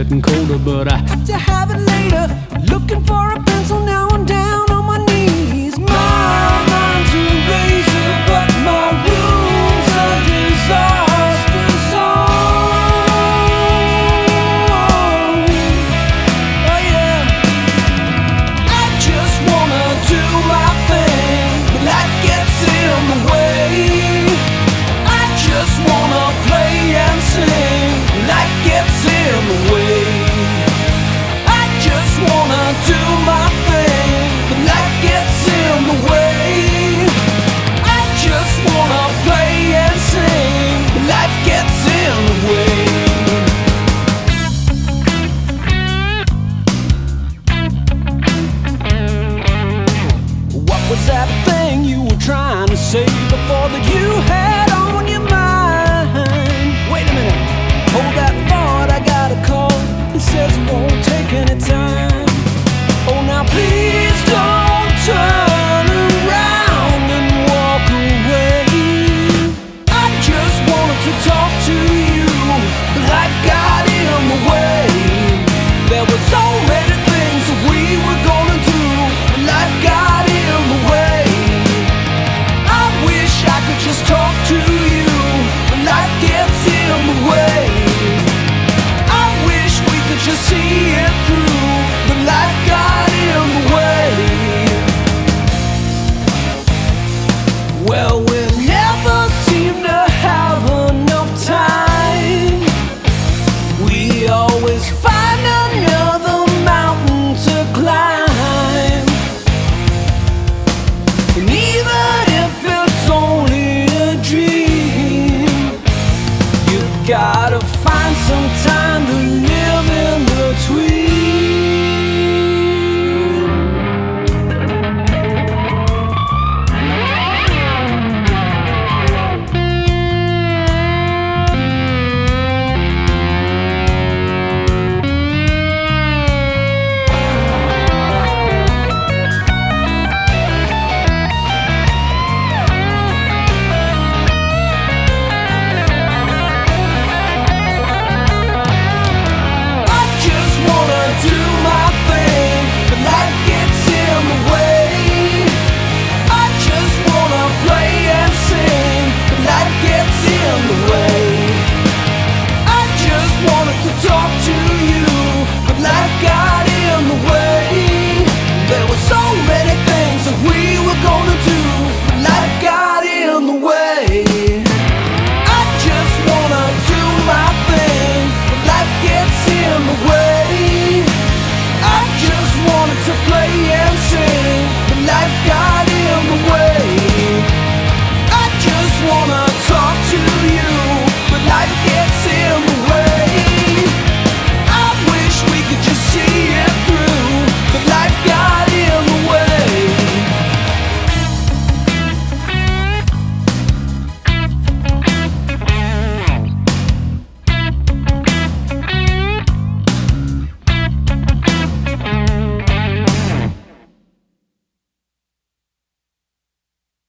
getting colder, but I Got to have it later. Looking for a pencil, now I'm down on my knees. My mind's a razor, but my rules are disaster zone. Oh yeah. I just wanna do my thing, but life gets in the way. I just wanna play and sing, life gets in the way. I just wanna do my thing, but life gets in the way. I just wanna play and sing, but life gets in the way. What was that thing you were trying to say before that you had on your mind? Wait a minute, hold that thought, I got a call. It says it won't take any time. Oh, now please don't turn around and walk away. I just wanted to talk to you, but life got in the way. There were so many things that we were gonna do, but life got in the way. I wish I could just talk to